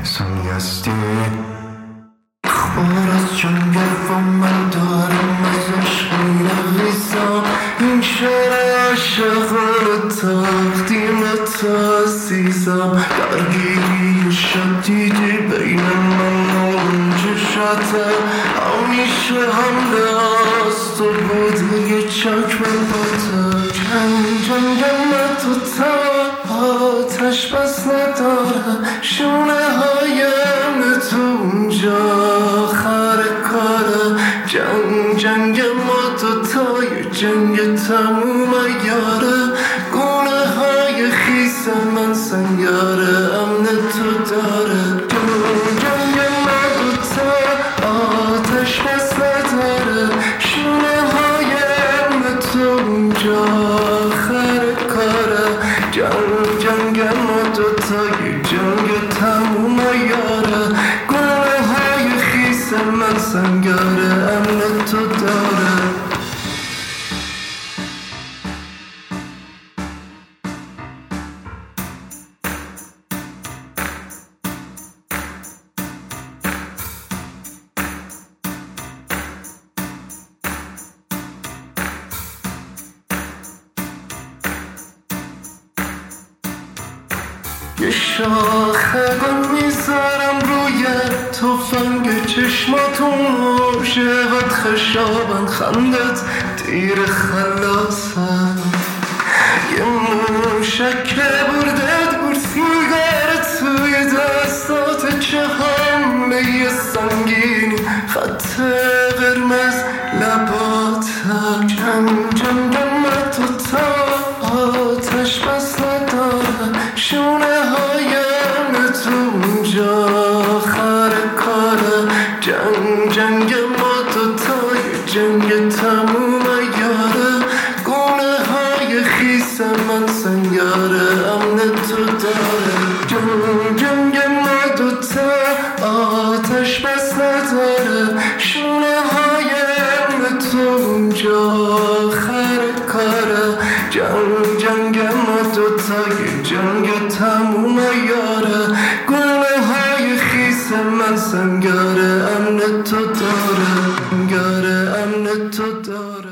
انسانی هستی. خبر از جنگ و من دارم از عشق می‌نویسم. این شعر عاشقانه تقدیم تو عزیزم. درگیری شدیدی بین من و اون چشاته، همیشه حمله از تو بوده یه چک به باته. جنگ من تو تا آتش بس نداره، شونه هایم تو اونجا آخر کاره. جنگ ما تو تای جنگ تموم یاره. گونه های خیس من سنگاره امن تو داره. جنگ ما تو تا آتش بس نداره، شونه هایم تو اونجا آخر کاره. جنگ ما تو تای جنگ تموم یاره. گونه های خیس من سنگاره امن تو داره. یه شاخه گل میذارم روی تفنگ چشماتون، عاشقت خشابن خندت تیر خلاصه. یه موشک بردت گور سیگار توی دستات، چه حمله یه سنگینی خط قرمز لبات. جنگ من تو تا آتش بس نداره، شونه هایم تو اونجا آخر کاره. جنگ ما تو تای جنگ تموم یاره. گونه های خیس من سنگاره امن تو داره. جنگ ما تو تا آتش بس نداره، شونه هایم تو اونجا آخر کاره. جنگ ما تو تای جنگ تموم یاره. گونه های خیس من سنگاره امن تو داره. امن تو داره.